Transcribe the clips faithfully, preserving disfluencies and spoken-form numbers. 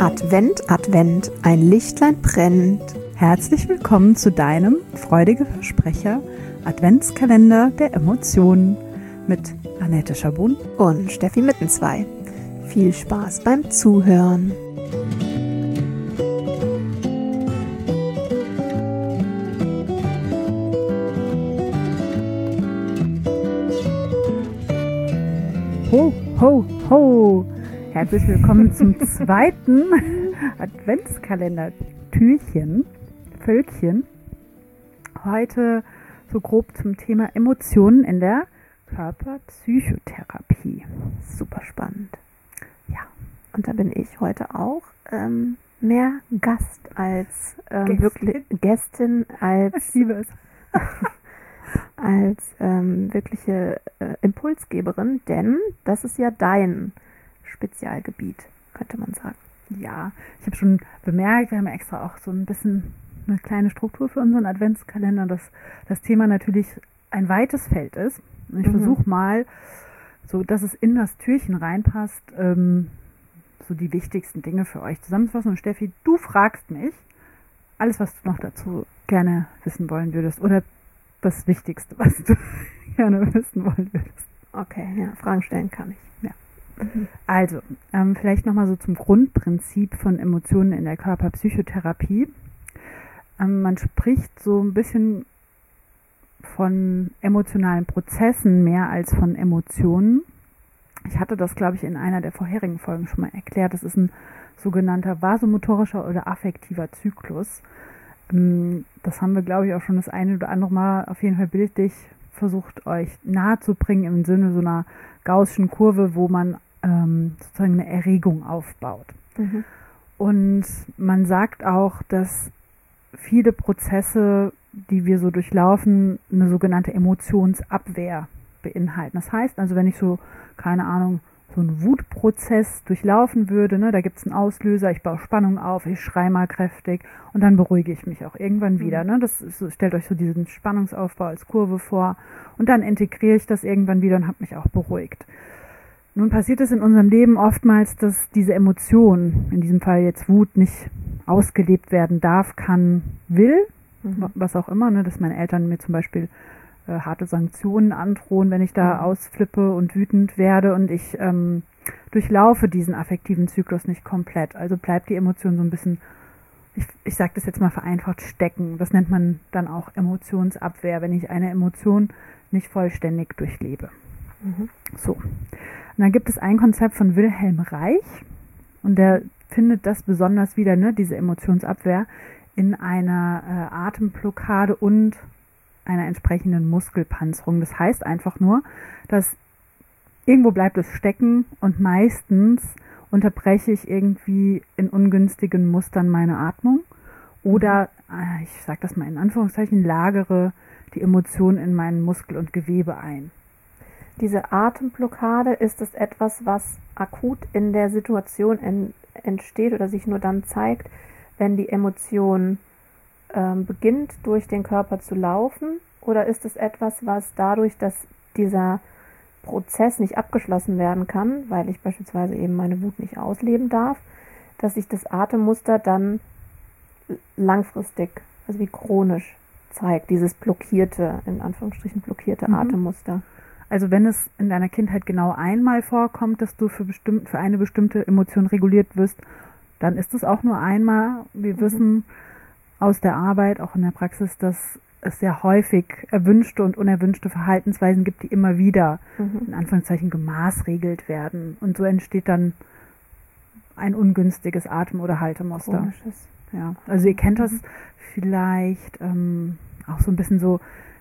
Advent, Advent, ein Lichtlein brennt. Herzlich willkommen zu deinem freudige Versprecher Adventskalender der Emotionen mit Annette Schabun und Steffi Mittenzwei. Viel Spaß beim Zuhören. Ho, ho, ho! Herzlich willkommen zum zweiten Adventskalender-Türchen, Völkchen. Heute so grob zum Thema Emotionen in der Körperpsychotherapie. Super spannend. Ja, und da bin ich heute auch ähm, mehr Gast als ähm, Gästin. wirklich Gästin als Ich liebe es. als ähm, wirkliche äh, Impulsgeberin, denn das ist ja dein Spezialgebiet, könnte man sagen. Ja, ich habe schon bemerkt, wir haben ja extra auch so ein bisschen eine kleine Struktur für unseren Adventskalender, dass das Thema natürlich ein weites Feld ist. Und ich Mhm. versuche mal, so dass es in das Türchen reinpasst, ähm, so die wichtigsten Dinge für euch zusammenzufassen. Und Steffi, du fragst mich alles, was du noch dazu gerne wissen wollen würdest oder das Wichtigste, was du gerne wissen wollen würdest. Okay, ja, Fragen stellen kann ich. Ja. Also, ähm, vielleicht nochmal so zum Grundprinzip von Emotionen in der Körperpsychotherapie. Ähm, man spricht so ein bisschen von emotionalen Prozessen mehr als von Emotionen. Ich hatte das, glaube ich, in einer der vorherigen Folgen schon mal erklärt. Das ist ein sogenannter vasomotorischer oder affektiver Zyklus. Ähm, das haben wir, glaube ich, auch schon das eine oder andere Mal auf jeden Fall bildlich versucht, euch nahe zu bringen im Sinne so einer gaußschen Kurve, wo man ähm, sozusagen eine Erregung aufbaut. Mhm. Und man sagt auch, dass viele Prozesse, die wir so durchlaufen, eine sogenannte Emotionsabwehr beinhalten. Das heißt also, wenn ich so, keine Ahnung, so einen Wutprozess durchlaufen würde, ne, da gibt es einen Auslöser, ich baue Spannung auf, ich schreie mal kräftig und dann beruhige ich mich auch irgendwann wieder. Ne? Das ist so, stellt euch so diesen Spannungsaufbau als Kurve vor und dann integriere ich das irgendwann wieder und habe mich auch beruhigt. Nun passiert es in unserem Leben oftmals, dass diese Emotion, in diesem Fall jetzt Wut, nicht ausgelebt werden darf, kann, will, Mhm. was auch immer, ne, dass meine Eltern mir zum Beispiel äh, harte Sanktionen androhen, wenn ich da Mhm. ausflippe und wütend werde und ich ähm, durchlaufe diesen affektiven Zyklus nicht komplett. Also bleibt die Emotion so ein bisschen, ich, ich sage das jetzt mal vereinfacht, stecken. Das nennt man dann auch Emotionsabwehr, wenn ich eine Emotion nicht vollständig durchlebe. Mhm. So. Und dann gibt es ein Konzept von Wilhelm Reich und der findet das besonders wieder, ne, diese Emotionsabwehr, in einer äh, Atemblockade und einer entsprechenden Muskelpanzerung. Das heißt einfach nur, dass irgendwo bleibt es stecken und meistens unterbreche ich irgendwie in ungünstigen Mustern meine Atmung oder, äh, ich sage das mal in Anführungszeichen, lagere die Emotionen in meinen Muskel und Gewebe ein. Diese Atemblockade, ist es etwas, was akut in der Situation en- entsteht oder sich nur dann zeigt, wenn die Emotion ähm, beginnt, durch den Körper zu laufen? Oder ist es etwas, was dadurch, dass dieser Prozess nicht abgeschlossen werden kann, weil ich beispielsweise eben meine Wut nicht ausleben darf, dass sich das Atemmuster dann langfristig, also wie chronisch zeigt, dieses blockierte, in Anführungsstrichen blockierte Mhm. Atemmuster? Also wenn es in deiner Kindheit genau einmal vorkommt, dass du für, bestimmt, für eine bestimmte Emotion reguliert wirst, dann ist es auch nur einmal. Wir Mhm. wissen aus der Arbeit, auch in der Praxis, dass es sehr häufig erwünschte und unerwünschte Verhaltensweisen gibt, die immer wieder Mhm. in Anführungszeichen gemaßregelt werden. Und so entsteht dann ein ungünstiges Atem- oder Haltemuster. Chronisches. Ja, also ihr kennt das Mhm. vielleicht ähm, auch so ein bisschen so,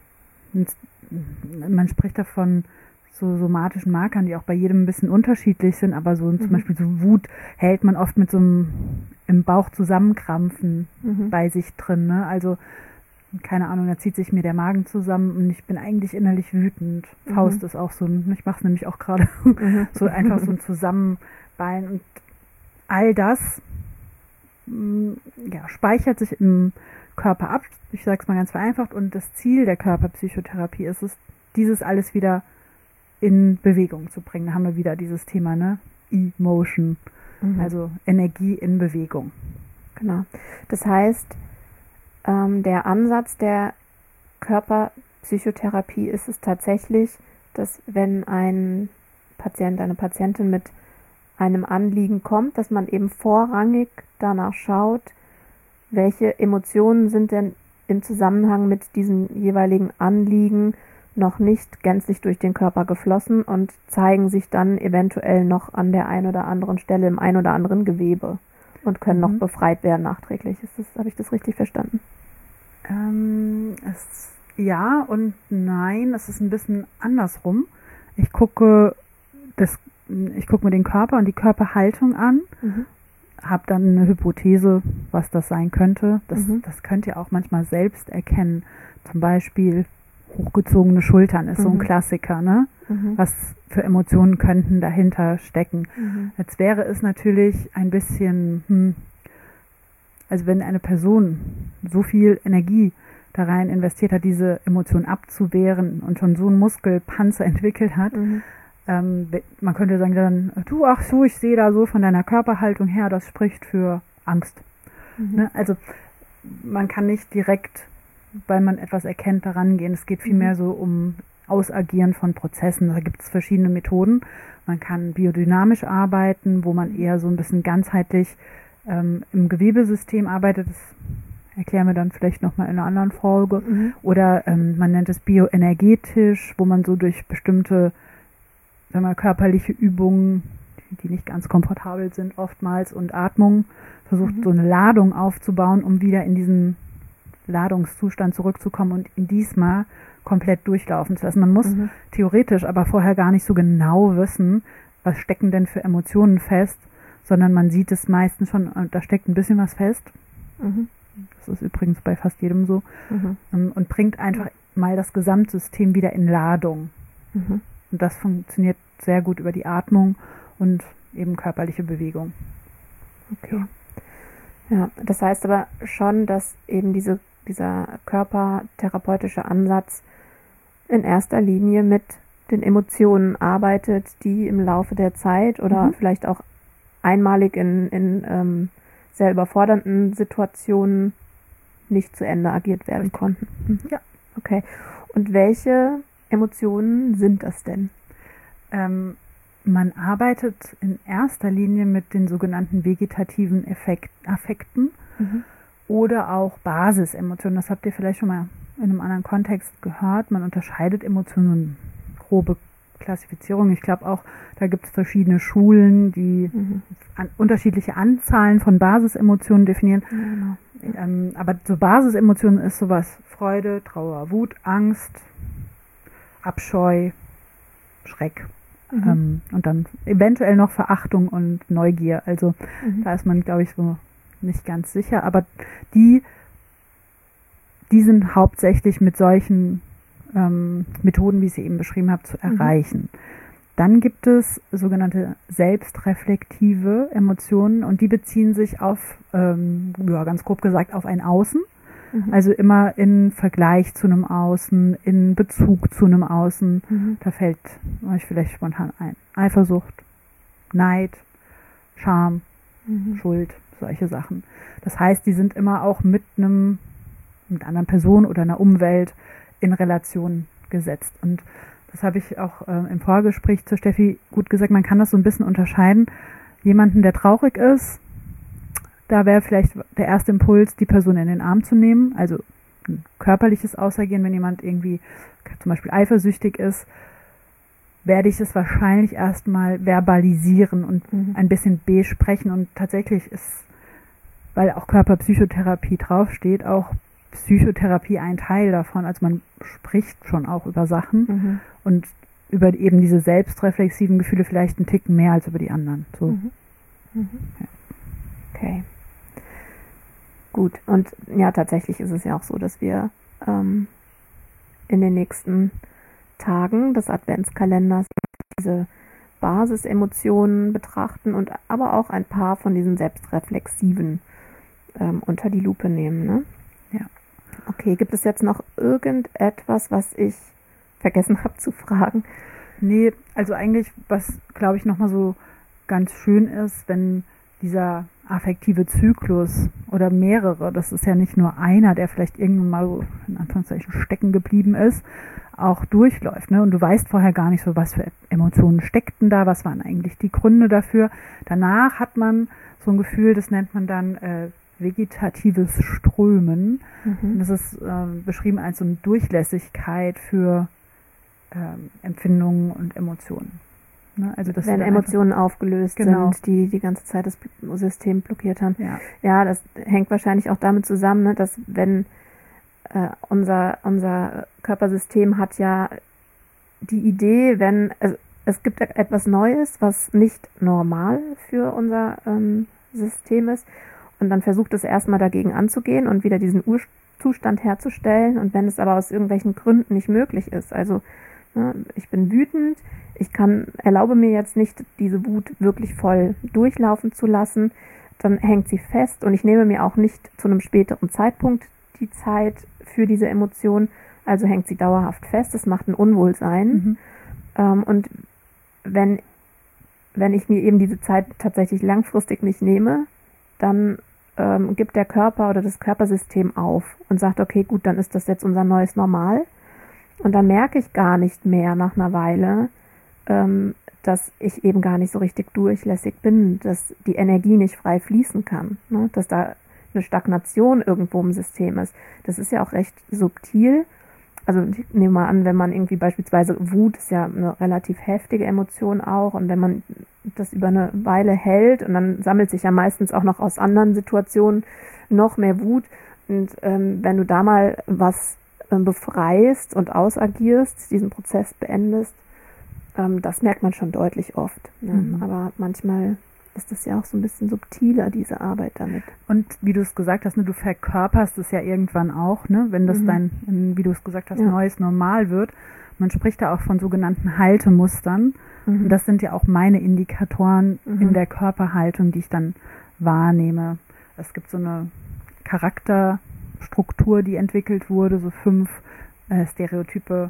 man spricht davon so somatischen Markern, die auch bei jedem ein bisschen unterschiedlich sind, aber so zum Mhm. Beispiel so Wut hält man oft mit so einem im Bauch zusammenkrampfen Mhm. bei sich drin, ne? Also keine Ahnung, da zieht sich mir der Magen zusammen und ich bin eigentlich innerlich wütend. Mhm. Faust ist auch so ein, ich mache es nämlich auch gerade, Mhm. so einfach so ein Zusammenballen und all das mh, ja, speichert sich im Körper ab. Ich sage es mal ganz vereinfacht und das Ziel der Körperpsychotherapie ist es, dieses alles wieder in Bewegung zu bringen. Da haben wir wieder dieses Thema, ne? Emotion. Mhm. Also Energie in Bewegung. Genau. Das heißt, ähm, der Ansatz der Körperpsychotherapie ist es tatsächlich, dass wenn ein Patient, eine Patientin mit einem Anliegen kommt, dass man eben vorrangig danach schaut, welche Emotionen sind denn im Zusammenhang mit diesem jeweiligen Anliegen noch nicht gänzlich durch den Körper geflossen und zeigen sich dann eventuell noch an der einen oder anderen Stelle im ein oder anderen Gewebe und können Mhm. noch befreit werden nachträglich. Ist das, habe ich das richtig verstanden? Ähm, es, ja und nein, es ist ein bisschen andersrum. Ich gucke, das, ich gucke mir den Körper und die Körperhaltung an, Mhm. habe dann eine Hypothese, was das sein könnte. Das, Mhm. das könnt ihr auch manchmal selbst erkennen. Zum Beispiel hochgezogene Schultern ist so ein Mhm. Klassiker, ne? Mhm. Was für Emotionen könnten dahinter stecken? Mhm. Jetzt wäre es natürlich ein bisschen, hm, also wenn eine Person so viel Energie da rein investiert hat, diese Emotion abzuwehren und schon so einen Muskelpanzer entwickelt hat, Mhm. ähm, man könnte sagen dann, du, ach so, ich sehe da so von deiner Körperhaltung her, das spricht für Angst. Mhm. Ne? Also man kann nicht direkt, weil man etwas erkennt, daran gehen. Es geht vielmehr Mhm. so um Ausagieren von Prozessen. Da gibt es verschiedene Methoden. Man kann biodynamisch arbeiten, wo man Mhm. eher so ein bisschen ganzheitlich ähm, im Gewebesystem arbeitet. Das erklären wir dann vielleicht nochmal in einer anderen Folge. Mhm. Oder ähm, man nennt es bioenergetisch, wo man so durch bestimmte, sagen wir, körperliche Übungen, die nicht ganz komfortabel sind oftmals, und Atmung versucht, Mhm. so eine Ladung aufzubauen, um wieder in diesen Ladungszustand zurückzukommen und ihn diesmal komplett durchlaufen zu lassen. Man muss Mhm. theoretisch aber vorher gar nicht so genau wissen, was stecken denn für Emotionen fest, sondern man sieht es meistens schon, da steckt ein bisschen was fest. Mhm. Das ist übrigens bei fast jedem so. Mhm. ähm, Und bringt einfach mal das Gesamtsystem wieder in Ladung. Mhm. Und das funktioniert sehr gut über die Atmung und eben körperliche Bewegung. Okay. Ja, das heißt aber schon, dass eben diese, dieser körpertherapeutische Ansatz in erster Linie mit den Emotionen arbeitet, die im Laufe der Zeit oder Mhm. vielleicht auch einmalig in, in ähm, sehr überfordernden Situationen nicht zu Ende agiert werden konnten. Mhm. Ja. Okay. Und welche Emotionen sind das denn? Ähm, man arbeitet in erster Linie mit den sogenannten vegetativen Effekt, Affekten Mhm. oder auch Basisemotionen. Das habt ihr vielleicht schon mal in einem anderen Kontext gehört. Man unterscheidet Emotionen, grobe Klassifizierung. Ich glaube auch, da gibt es verschiedene Schulen, die Mhm. an, unterschiedliche Anzahlen von Basisemotionen definieren. Ja, genau. Ähm, aber so Basisemotionen ist sowas: Freude, Trauer, Wut, Angst, Abscheu, Schreck. Mhm. Ähm, und dann eventuell noch Verachtung und Neugier. Also Mhm. da ist man, glaube ich, so nicht ganz sicher. Aber die, die sind hauptsächlich mit solchen ähm, Methoden, wie ich sie eben beschrieben habe, zu Mhm. erreichen. Dann gibt es sogenannte selbstreflektive Emotionen und die beziehen sich auf, ähm, ja, ganz grob gesagt, auf ein Außen. Mhm. Also immer in Vergleich zu einem Außen, in Bezug zu einem Außen. Mhm. Da fällt euch vielleicht spontan ein: Eifersucht, Neid, Scham, Mhm. Schuld, solche Sachen. Das heißt, die sind immer auch mit einem, mit einer anderen Person oder einer Umwelt in Relation gesetzt. Und das habe ich auch äh, im Vorgespräch zu Steffi gut gesagt, man kann das so ein bisschen unterscheiden. Jemanden, der traurig ist, da wäre vielleicht der erste Impuls, die Person in den Arm zu nehmen, also ein körperliches Ausagieren. Wenn jemand irgendwie zum Beispiel eifersüchtig ist, werde ich es wahrscheinlich erstmal verbalisieren und Mhm. ein bisschen besprechen. Und tatsächlich ist, weil auch Körperpsychotherapie draufsteht, auch Psychotherapie ein Teil davon. Also man spricht schon auch über Sachen Mhm. und über eben diese selbstreflexiven Gefühle vielleicht einen Ticken mehr als über die anderen. So. Mhm. Mhm. Okay. Gut. Und ja, tatsächlich ist es ja auch so, dass wir ähm, in den nächsten Tagen des Adventskalenders diese Basisemotionen betrachten und aber auch ein paar von diesen selbstreflexiven ähm, unter die Lupe nehmen. Ne? Ja. Okay, gibt es jetzt noch irgendetwas, was ich vergessen habe zu fragen? Nee, also eigentlich, was glaube ich nochmal so ganz schön ist, wenn dieser affektive Zyklus oder mehrere, das ist ja nicht nur einer, der vielleicht irgendwann mal so in Anführungszeichen stecken geblieben ist, auch durchläuft. Ne? Und du weißt vorher gar nicht so, was für Emotionen steckten da, was waren eigentlich die Gründe dafür. Danach hat man so ein Gefühl, das nennt man dann äh, vegetatives Strömen. Mhm. Das ist äh, beschrieben als so eine Durchlässigkeit für ähm, Empfindungen und Emotionen. Ne? Also das wenn Emotionen aufgelöst genau. sind, die die ganze Zeit das System blockiert haben. Ja, ja das hängt wahrscheinlich auch damit zusammen, ne, dass wenn äh, unser, unser Körpersystem hat ja die Idee, wenn also es gibt etwas Neues, was nicht normal für unser ähm, System ist, und dann versucht es erstmal dagegen anzugehen und wieder diesen Urzustand herzustellen. Und wenn es aber aus irgendwelchen Gründen nicht möglich ist, also ne, ich bin wütend, ich kann, erlaube mir jetzt nicht, diese Wut wirklich voll durchlaufen zu lassen, dann hängt sie fest und ich nehme mir auch nicht zu einem späteren Zeitpunkt die Zeit für diese Emotion, also hängt sie dauerhaft fest, das macht ein Unwohlsein. Mhm. Ähm, und wenn, wenn ich mir eben diese Zeit tatsächlich langfristig nicht nehme, dann ähm, gibt der Körper oder das Körpersystem auf und sagt, okay, gut, dann ist das jetzt unser neues Normal. Und dann merke ich gar nicht mehr nach einer Weile, ähm, dass ich eben gar nicht so richtig durchlässig bin, dass die Energie nicht frei fließen kann, ne? Dass da eine Stagnation irgendwo im System ist. Das ist ja auch recht subtil. Also ich nehme mal an, wenn man irgendwie beispielsweise Wut ist ja eine relativ heftige Emotion auch, und wenn man das über eine Weile hält und dann sammelt sich ja meistens auch noch aus anderen Situationen noch mehr Wut, und ähm, wenn du da mal was ähm, befreist und ausagierst, diesen Prozess beendest, ähm, das merkt man schon deutlich oft. Ne? Mhm. Aber manchmal ist das ja auch so ein bisschen subtiler, diese Arbeit damit. Und wie du es gesagt hast, ne, du verkörperst es ja irgendwann auch, ne, wenn das mhm. dein, wie du es gesagt hast, ja. neues Normal wird. Man spricht da auch von sogenannten Haltemustern. Mhm. Und das sind ja auch meine Indikatoren mhm. in der Körperhaltung, die ich dann wahrnehme. Es gibt so eine Charakterstruktur, die entwickelt wurde, so fünf äh, Stereotype,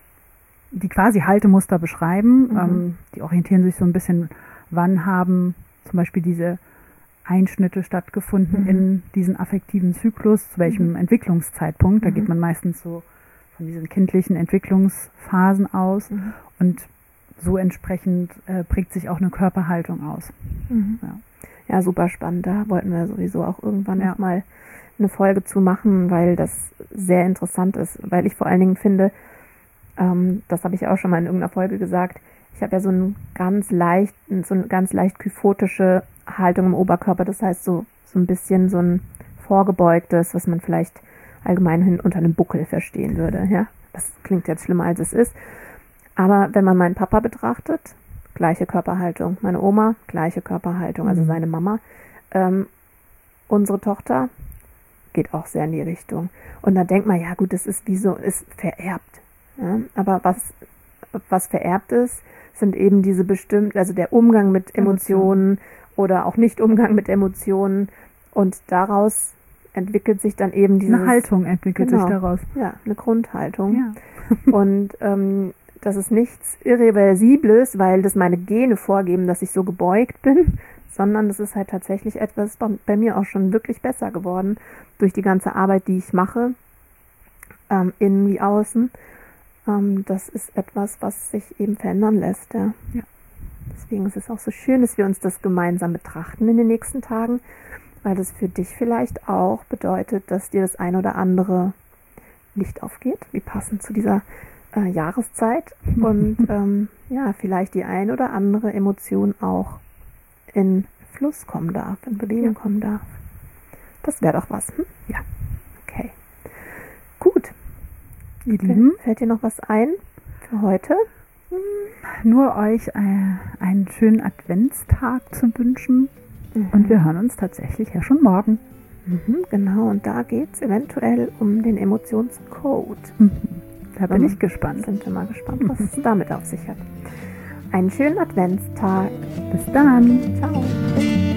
die quasi Haltemuster beschreiben. Mhm. Ähm, die orientieren sich so ein bisschen, wann haben zum Beispiel diese Einschnitte stattgefunden mhm. in diesen affektiven Zyklus, zu welchem mhm. Entwicklungszeitpunkt. Da mhm. geht man meistens so von diesen kindlichen Entwicklungsphasen aus mhm. und so entsprechend äh, prägt sich auch eine Körperhaltung aus. Mhm. Ja. ja, super spannend. Da wollten wir sowieso auch irgendwann ja. nochmal eine Folge zu machen, weil das sehr interessant ist. Weil ich vor allen Dingen finde, ähm, das habe ich auch schon mal in irgendeiner Folge gesagt, ich habe ja so einen ganz leicht, so eine ganz leicht kyphotische Haltung im Oberkörper. Das heißt so, so ein bisschen so ein vorgebeugtes, was man vielleicht allgemein hin unter einem Buckel verstehen würde. Ja, das klingt jetzt schlimmer, als es ist. Aber wenn man meinen Papa betrachtet, gleiche Körperhaltung. Meine Oma, gleiche Körperhaltung, also seine Mama. Ähm, unsere Tochter geht auch sehr in die Richtung. Und da denkt man, ja gut, das ist wie so, ist vererbt. Ja? Aber was, was vererbt ist, sind eben diese bestimmten, also der Umgang mit Emotionen oder auch Nicht-Umgang mit Emotionen. Und daraus entwickelt sich dann eben diese Eine Haltung entwickelt genau, sich daraus. Ja, eine Grundhaltung. Ja. Und ähm, das ist nichts Irreversibles, weil das meine Gene vorgeben, dass ich so gebeugt bin, sondern das ist halt tatsächlich etwas bei, bei mir auch schon wirklich besser geworden durch die ganze Arbeit, die ich mache, ähm, innen wie außen. Ähm, das ist etwas, was sich eben verändern lässt. Ja. Ja. Deswegen ist es auch so schön, dass wir uns das gemeinsam betrachten in den nächsten Tagen, weil das für dich vielleicht auch bedeutet, dass dir das ein oder andere Licht aufgeht, wie passend zu dieser äh, Jahreszeit und ähm, ja, vielleicht die ein oder andere Emotion auch in Fluss kommen darf, in Bewegung ja. kommen darf. Das wäre doch was, hm? Ja. Okay. Gut. Ihr Lieben, fällt dir noch was ein für heute? Nur euch äh, einen schönen Adventstag zu wünschen. Mhm. Und wir hören uns tatsächlich ja schon morgen. Mhm, genau, und da geht es eventuell um den Emotionscode. Mhm. Da bin ich gespannt. Sind wir mal gespannt, was es damit auf sich hat. Einen schönen Adventstag. Bis dann. Ciao.